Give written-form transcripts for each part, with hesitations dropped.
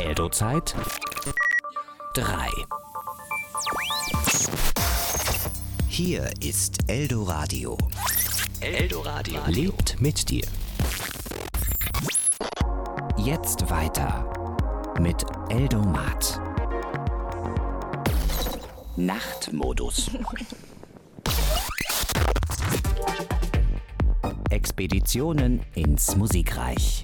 Eldo-Zeit 3. Hier ist Eldoradio. Eldoradio lebt mit dir. Jetzt weiter mit Eldomat. Nachtmodus. Expeditionen ins Musikreich.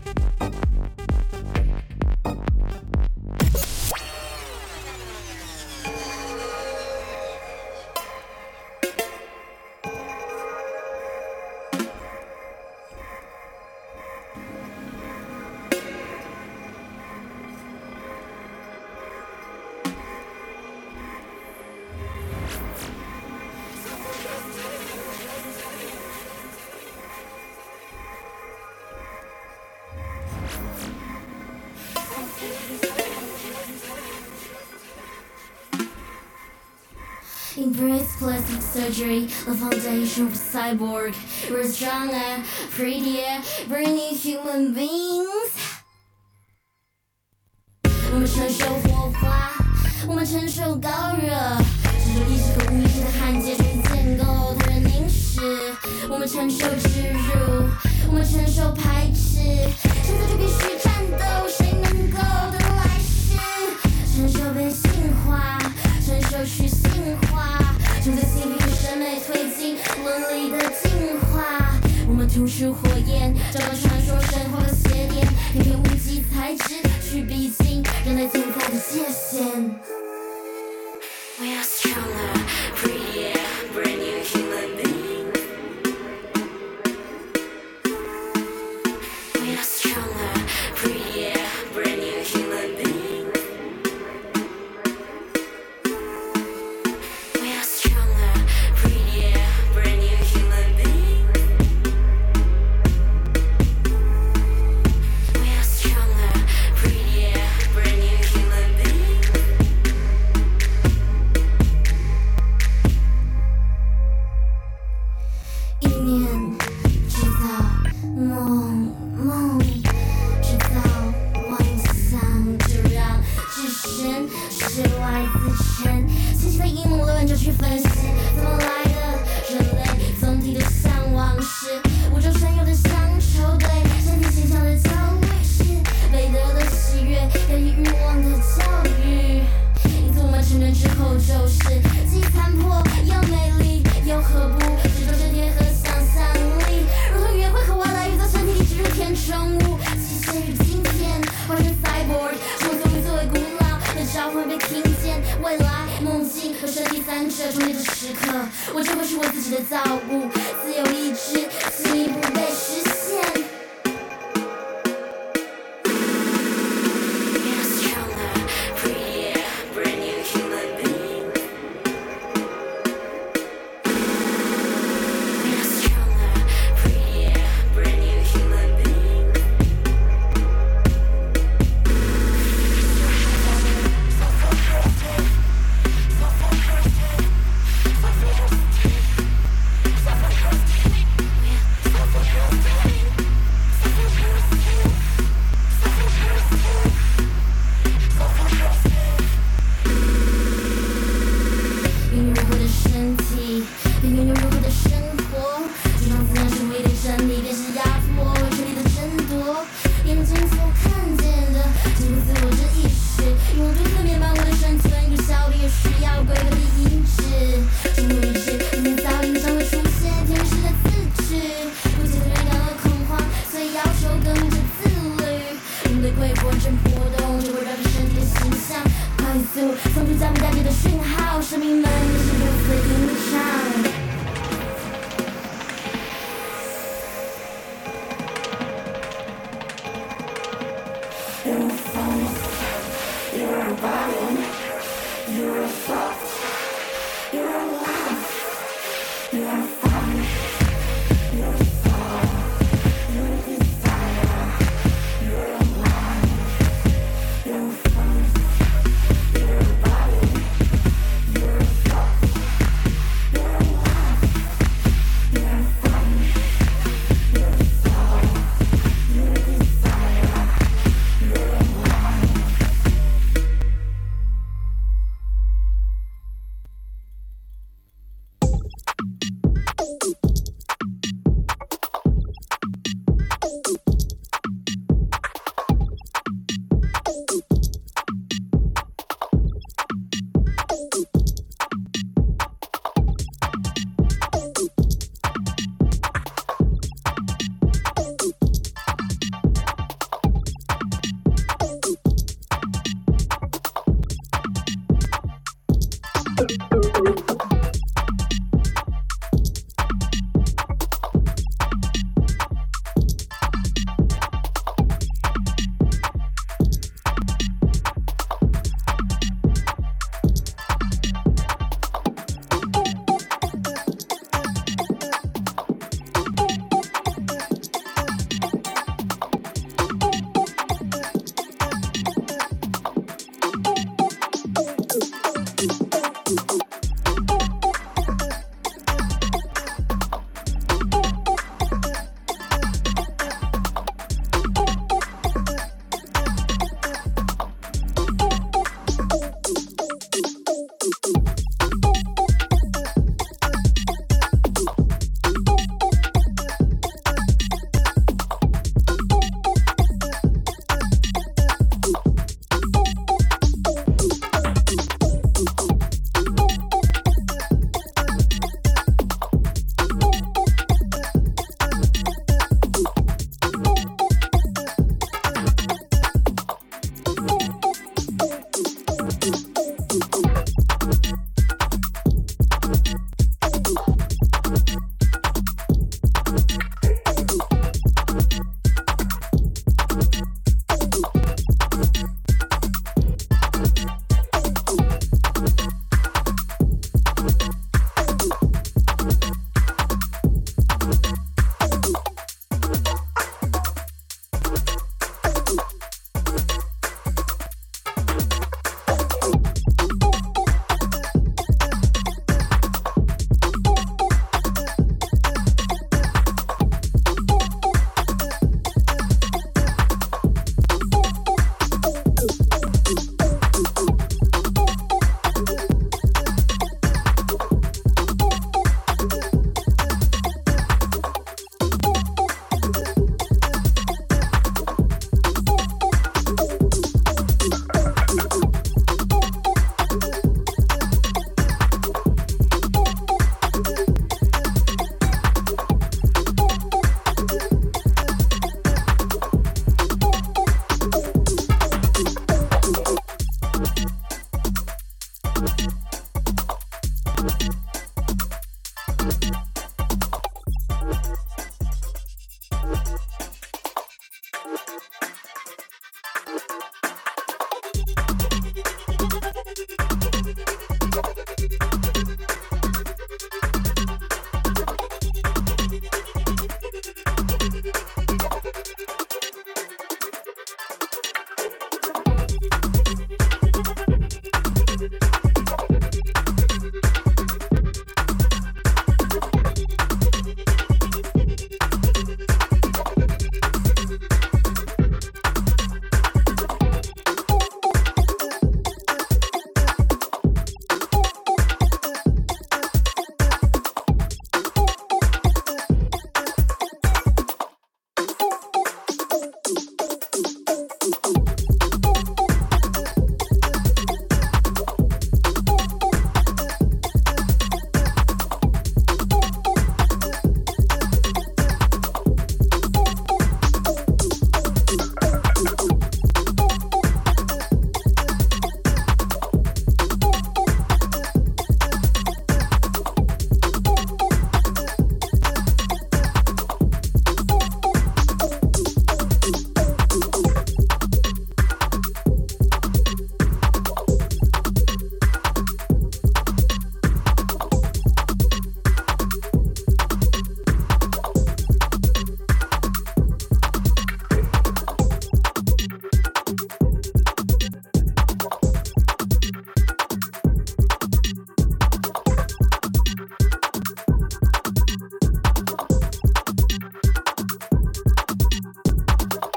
Embrace plastic surgery, the foundation of cyborg. We're stronger, prettier, bringing human beings. 我们承受火花，我们承受高热，承受意识和无意识的焊接，重新建构他人凝视。我们承受植入，我们承受排斥，现在就必须战斗，谁能够得来世？承受被性化，承受去性化，正在心理与审美推进伦理的进化。我们吐出火焰，找到传说神话的邪典，偏偏无机材质去逼近人类存在的界限。We are stronger, prettier, brand new human beings. We are stronger, prettier, brand new human beings. We are stronger, prettier, brand new human beings. We are stronger, prettier, brand new human beings. 一念制造梦，梦制造妄想，就让置身事外自沉。细细的阴谋论就去分析，怎么来的？人类总体的向往是宇宙深有的乡愁，对身体形象的焦虑是美德的喜悦，压抑欲望的教育。因此我们成人之后就是既残破又美丽，又何不执着着天和想象力，如同约会和外来语在身体里植入填充物，极限与今天化身 cyborg， 生活作为古老的召唤被听见，未来梦境和身体三者重叠的时刻，我就会是我自己的造物，自由意志进一步被实现。We are stronger, prettier, brand new human beings. We are stronger, prettier, brand new human beings.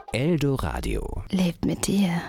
Eldoradio. Lebt mit dir.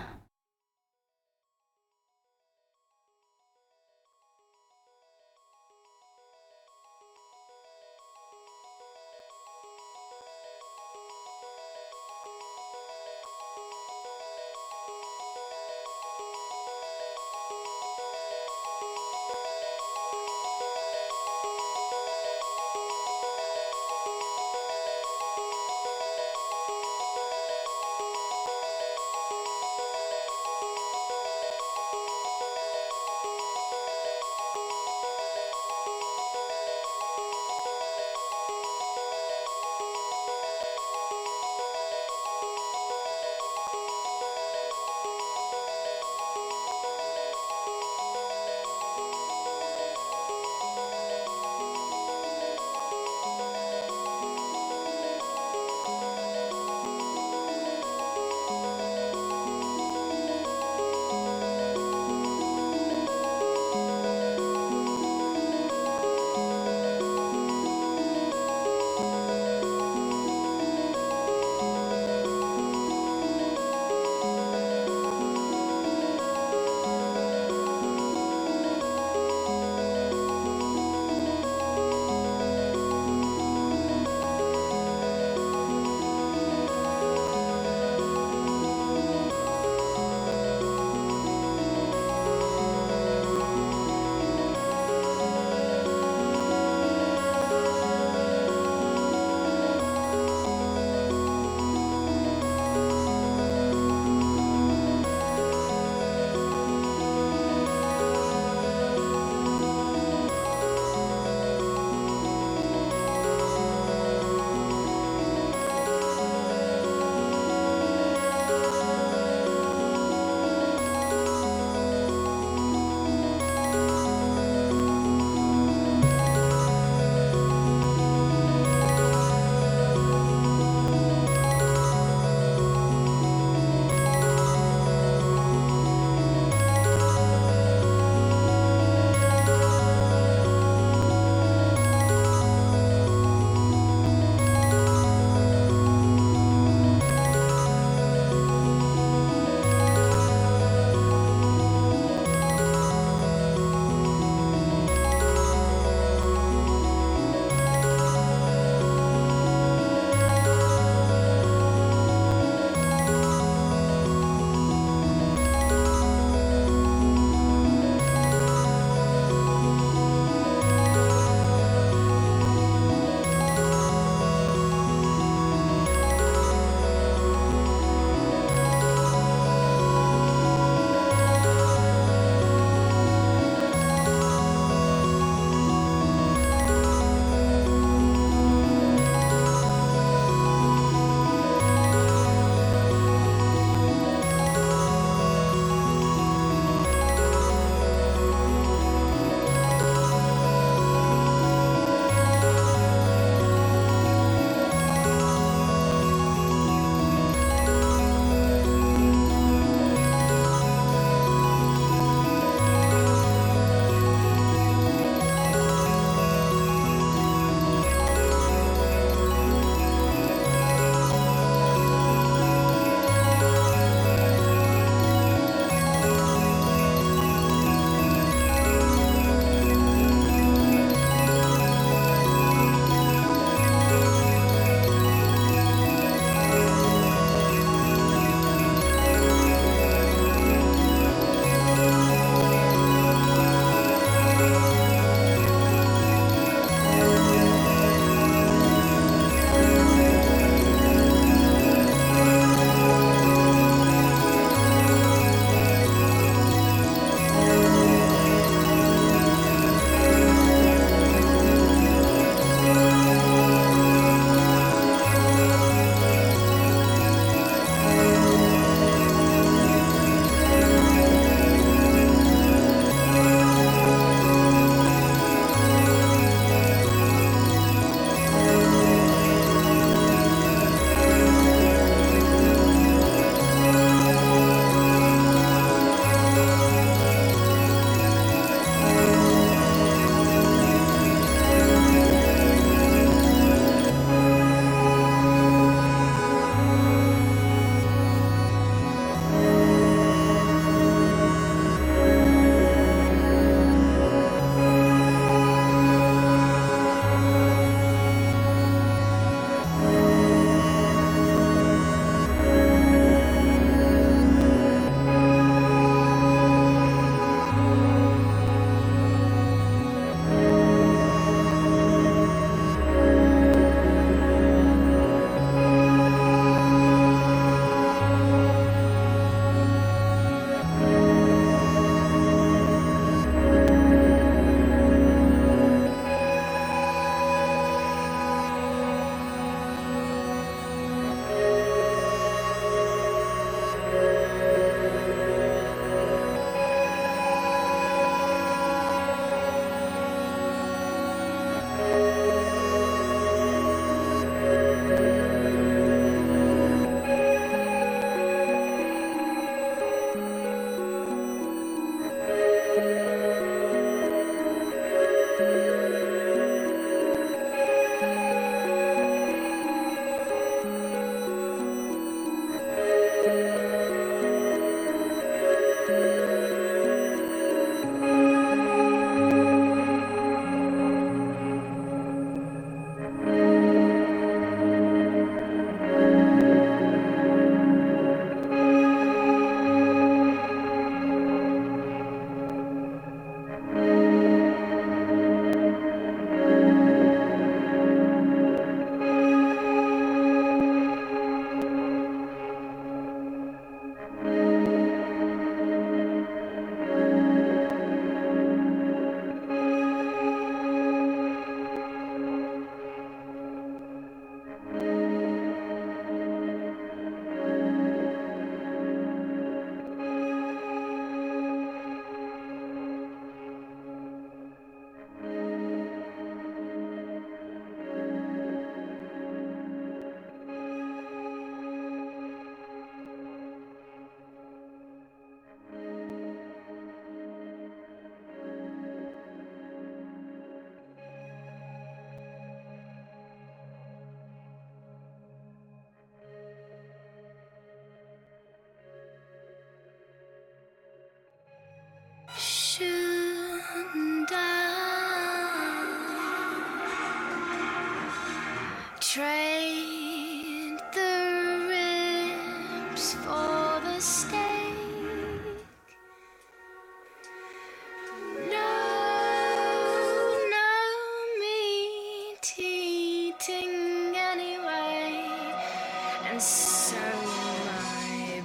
so my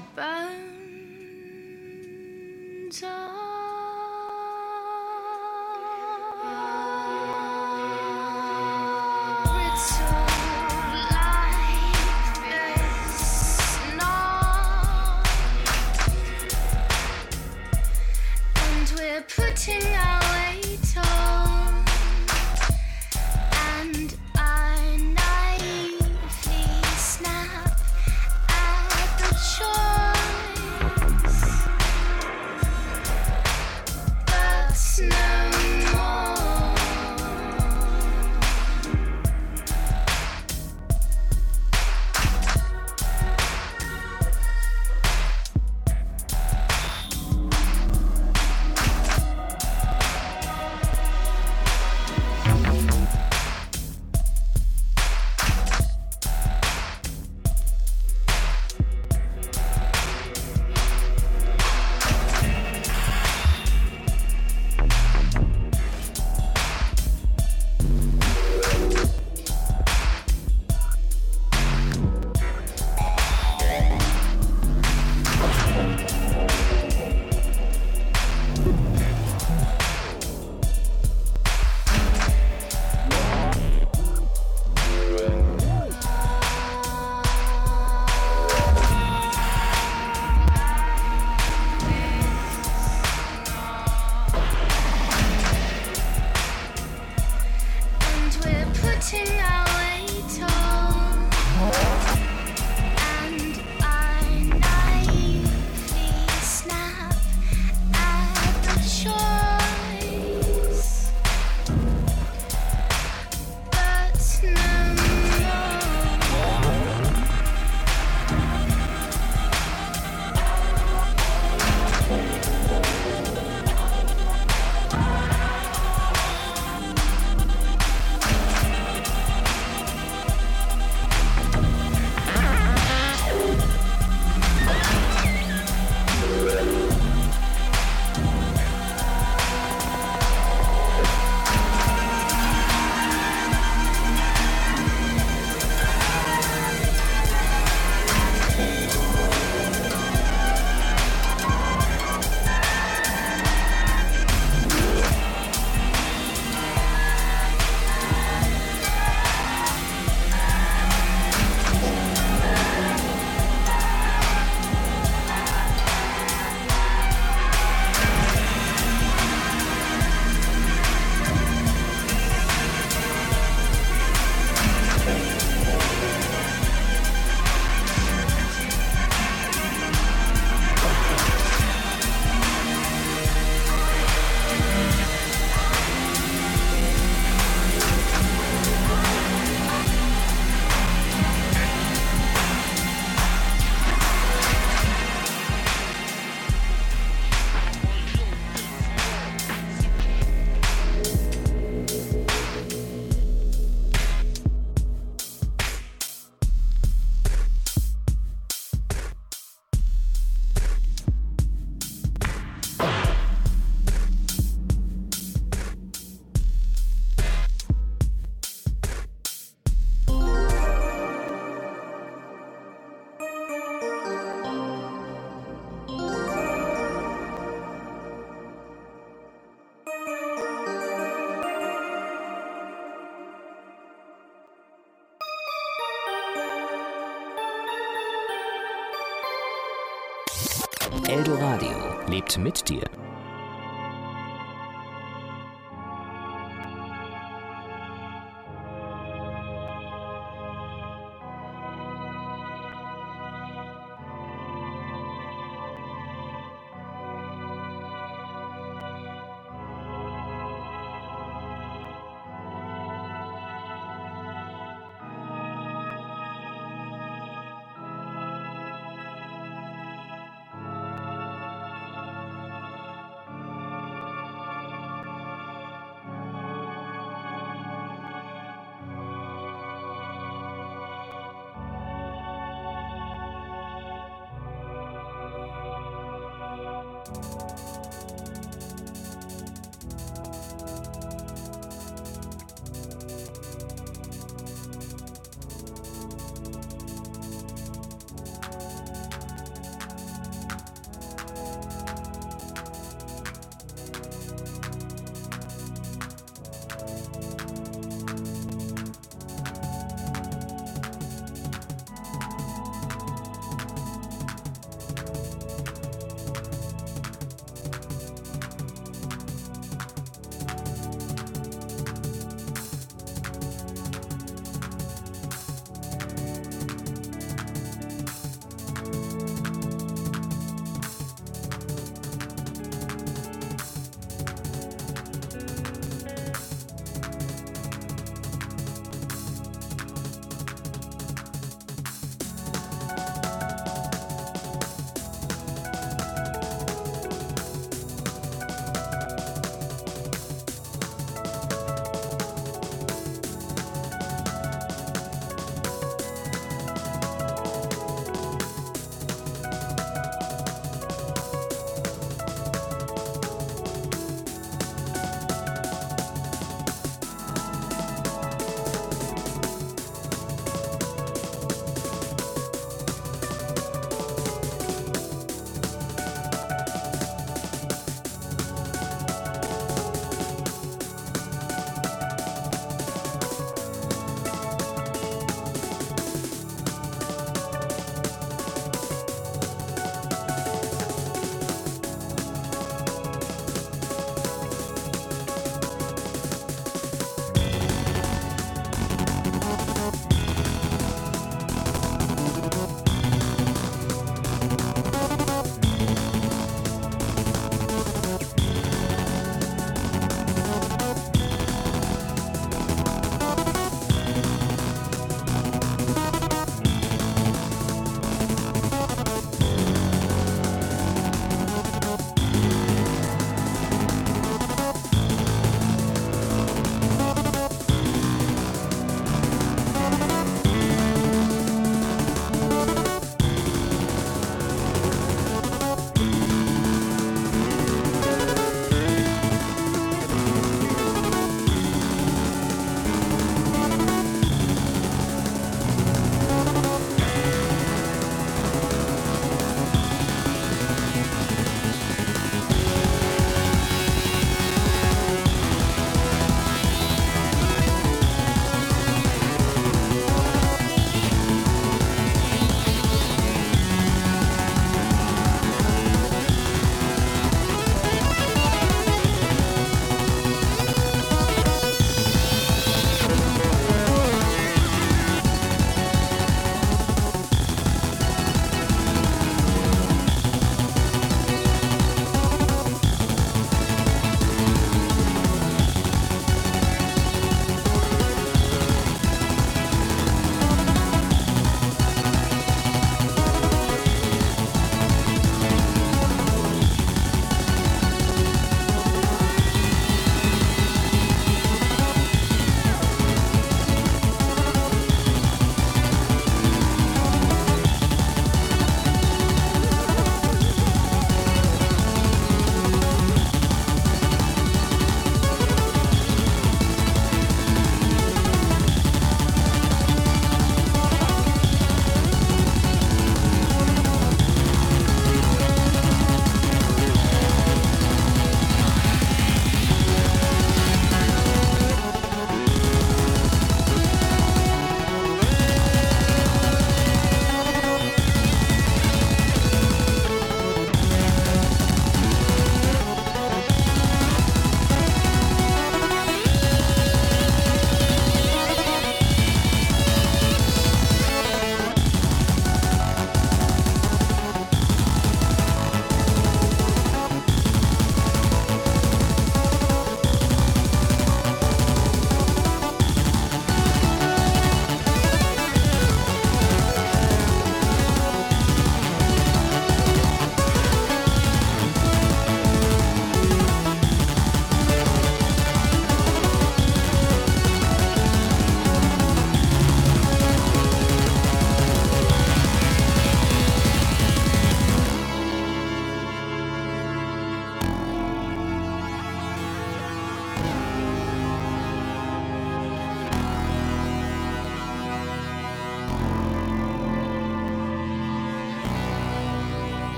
bones are brittle like this knot, and we're putting our weight on, and I naively snap at the choice, but no more. And we're putting our weight on, and I naively snap at the choice, but no more. Eldoradio lebt mit dir.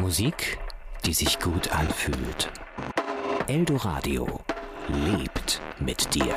Musik, die sich gut anfühlt. Eldoradio lebt mit dir.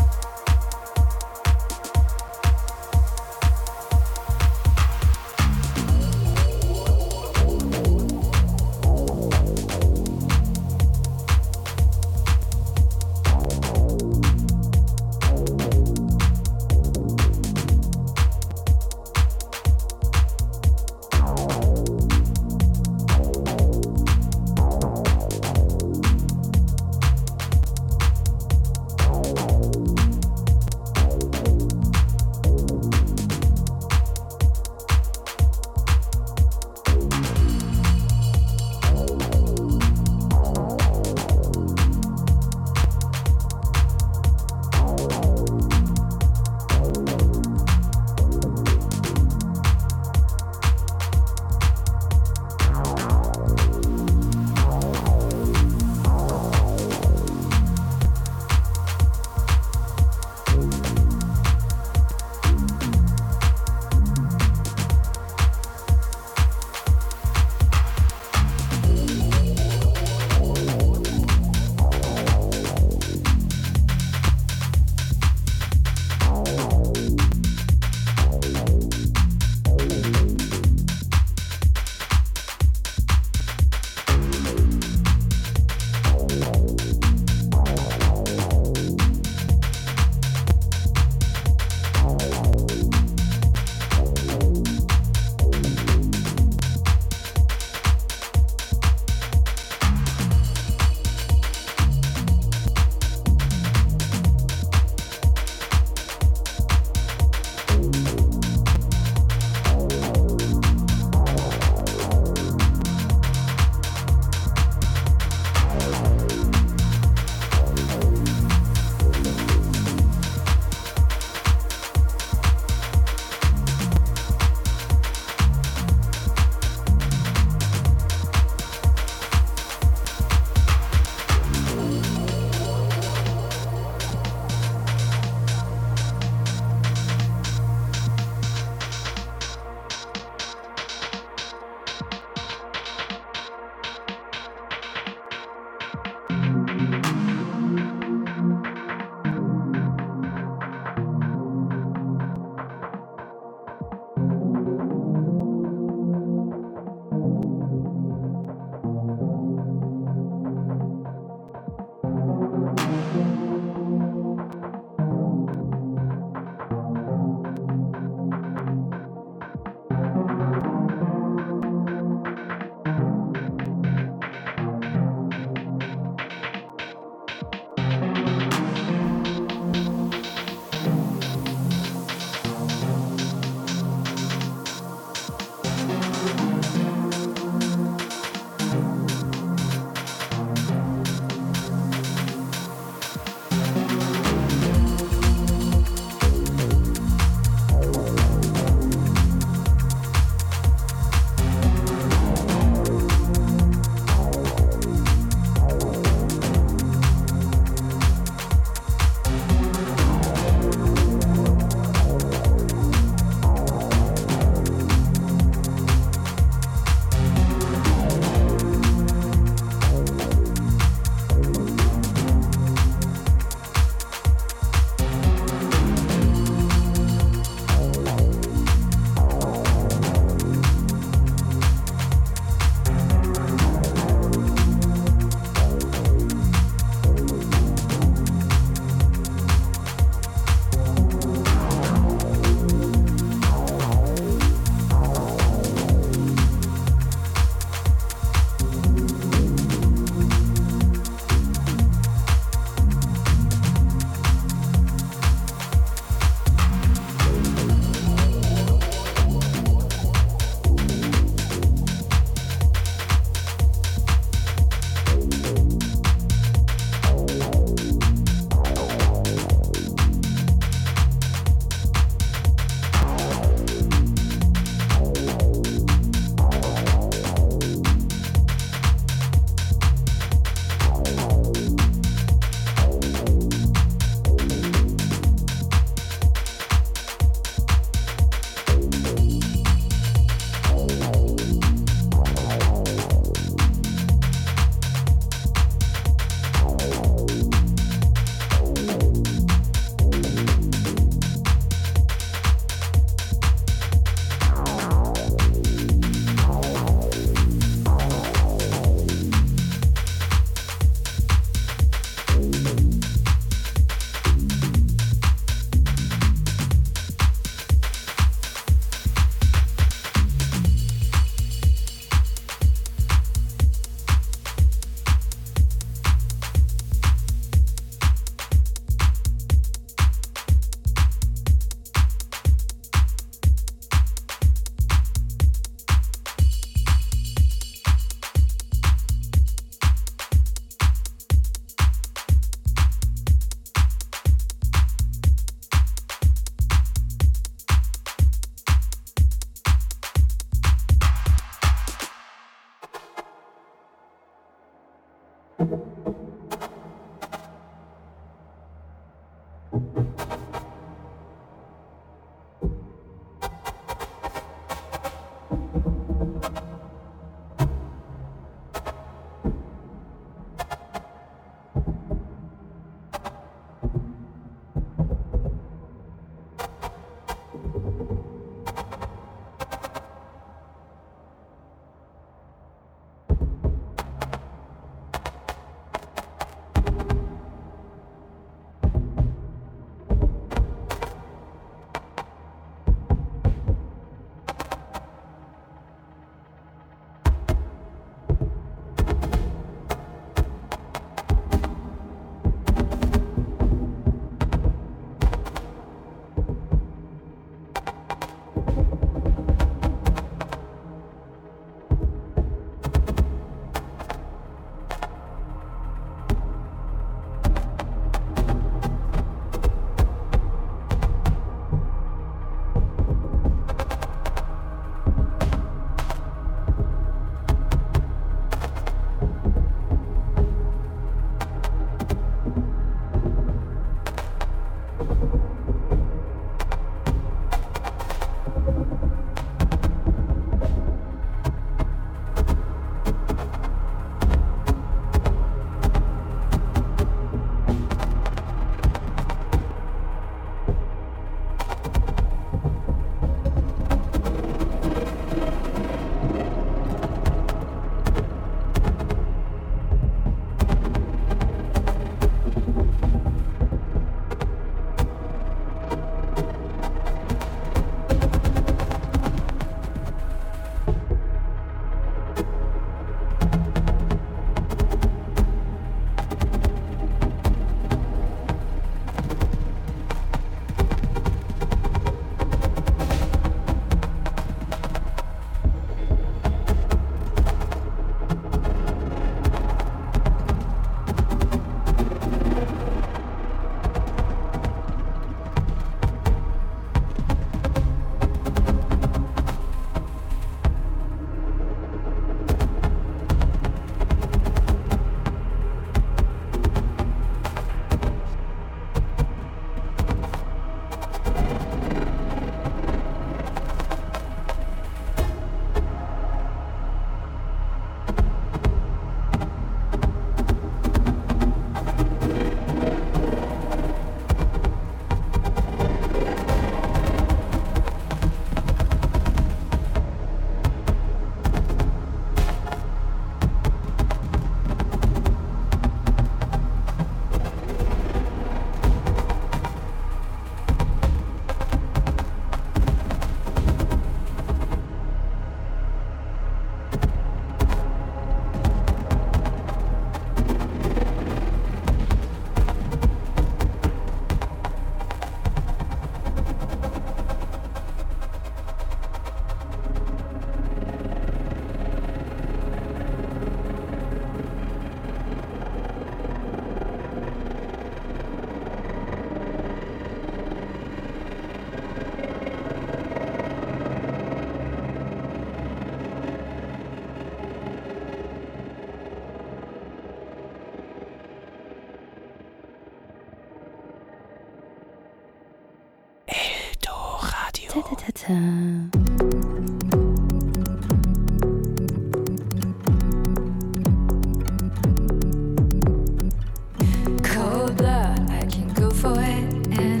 Cold blood, I can go for it in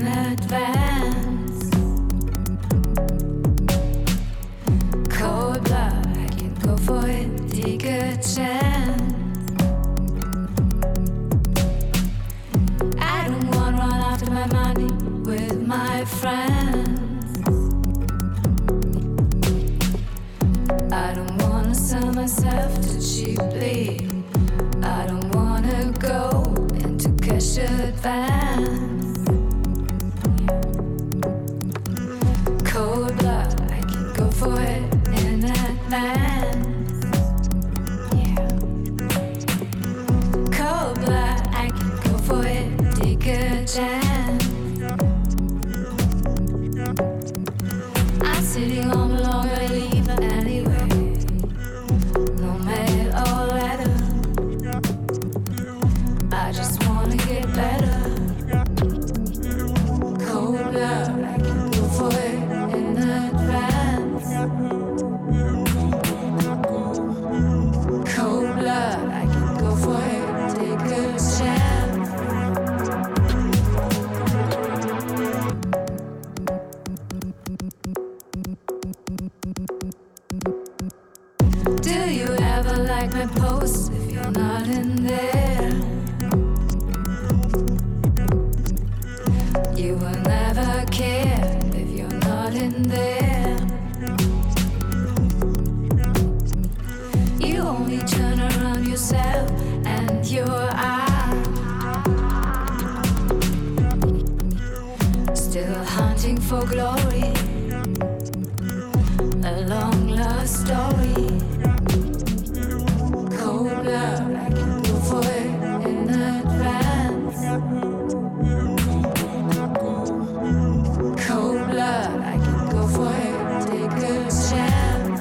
advance. Cold blood, I can go for it, take a chance. I don't want to run after my money with my friends. I don't wanna sell myself too cheaply. I don't wanna go into cash advance. Cold blood, I can go for it in advance. Yeah. Cold blood, I can go for it, take a chance. I'm sitting home alone, I leave anyway. No mail or letter. Do you ever like my posts if you're not in there? You will never care if you're not in there. You only turn around yourself and your eye. Still hunting for glory, a long lost story. Cold blood, I can go for it in advance. Cold blood, I can go for it, take a chance.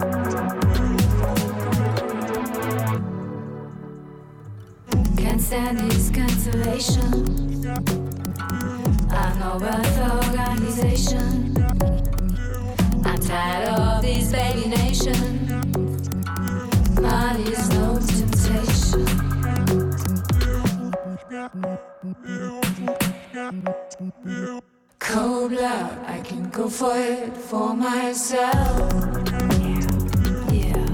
Can't stand these cancellations. I know birth organization. I'm tired of this baby nation. Money's no temptation. Cold blood, I can go for it for myself. Yeah.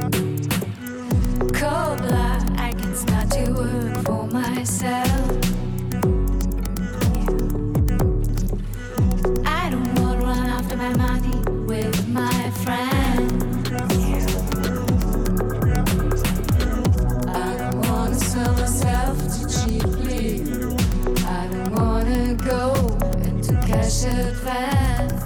Cold blood, I can start to work for myself. I don't want to run after my money with my friends. I don't want to sell myself too cheaply. I don't want to go into cash advance.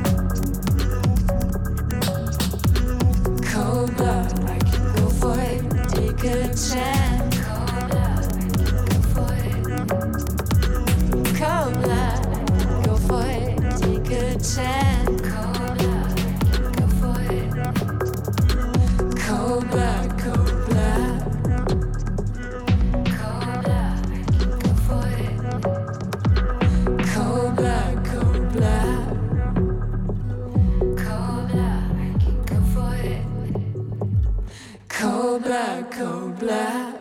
Cold blood, I can go for it, take a chance. Cold blood, I can go for it. Cold blood, I can go for it, take a chance. Cold blood, I can go for it. Cold blood, cold blood. Cold blood, I can go for it. Cold blood, cold blood. Cold blood, I can go for it. Cold blood, cold blood.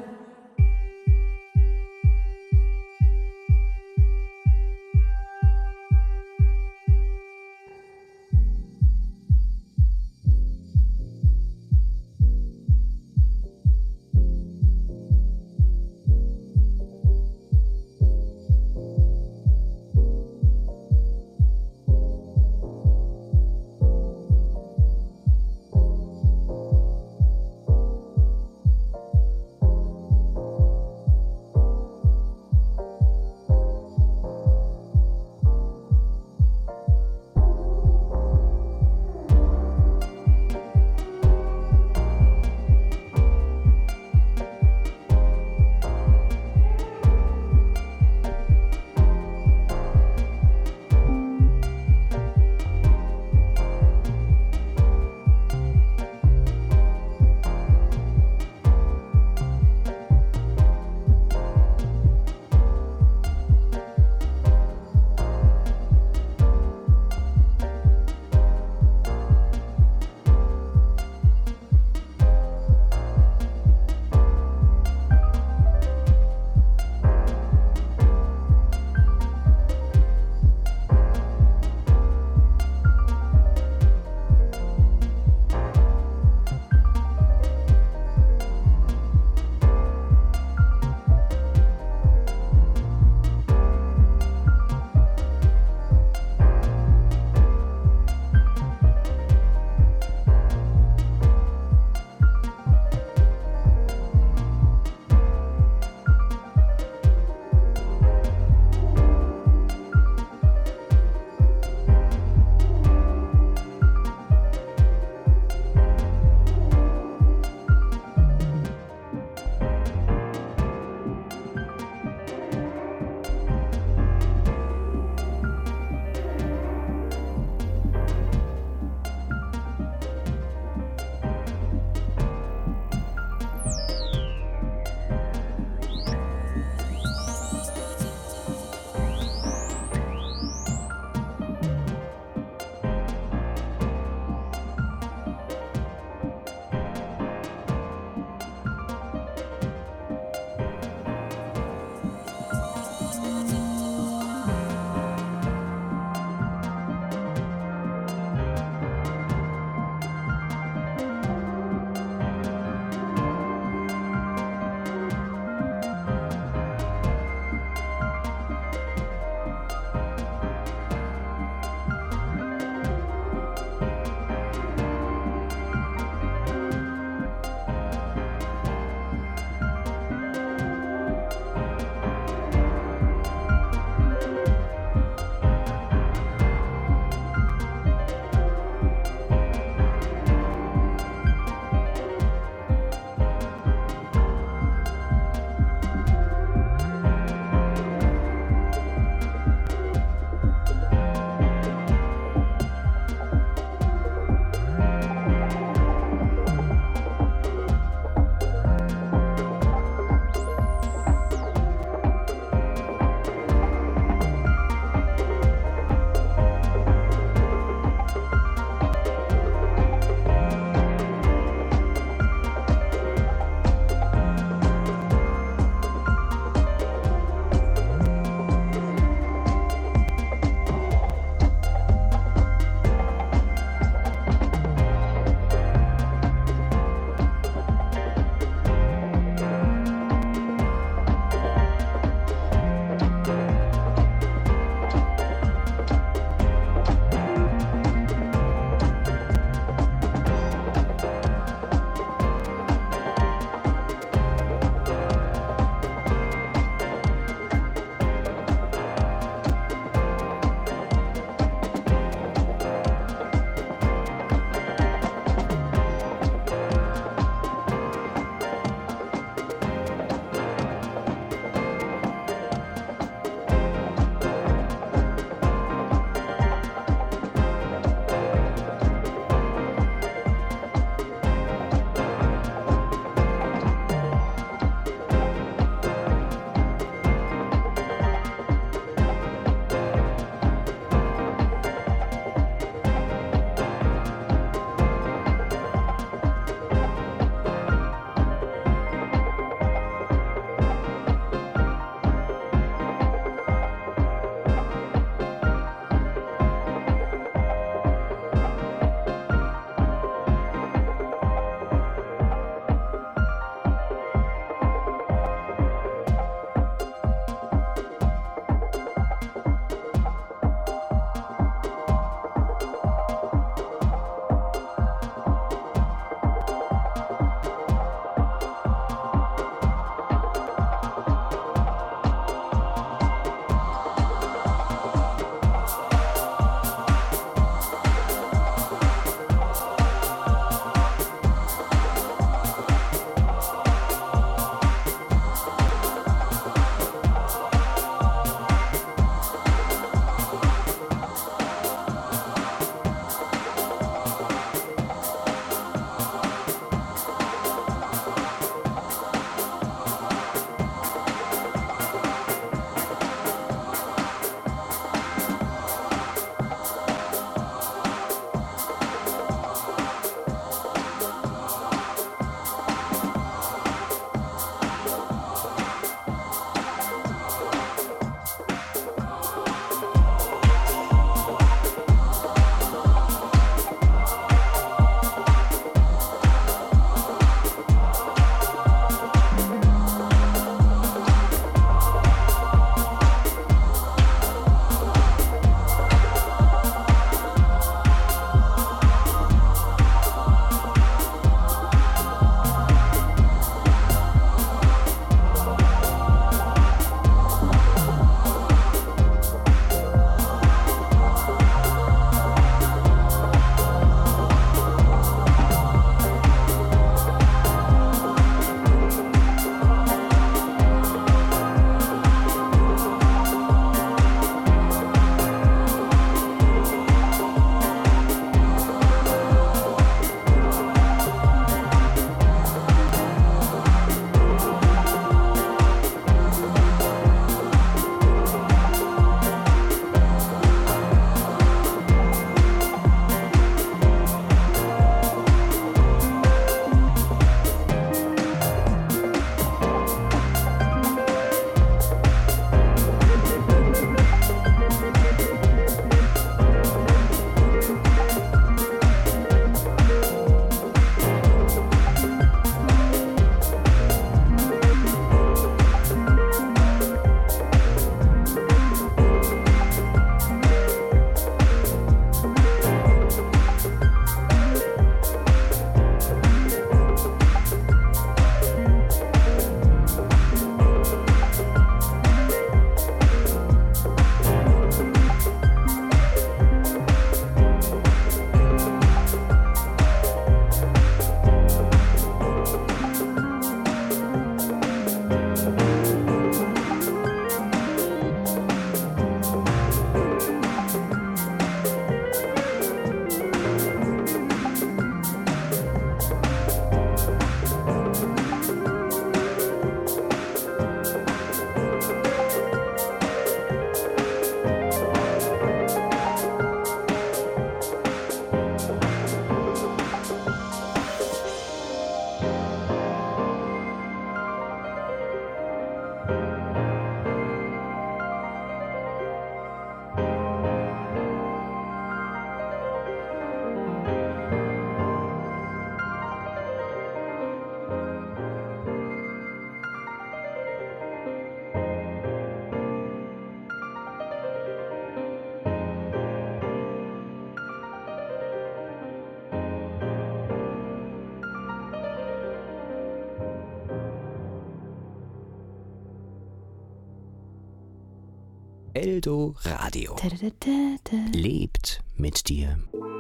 Eldo Radio. Lebt mit dir.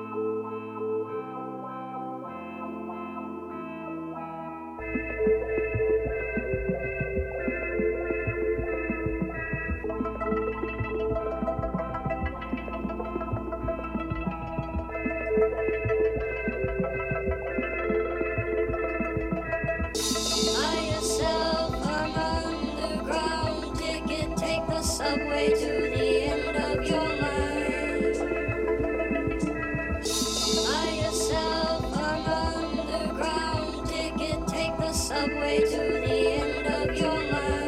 Subway to the end of your line. Buy yourself an underground ticket, take the subway to the end of your line.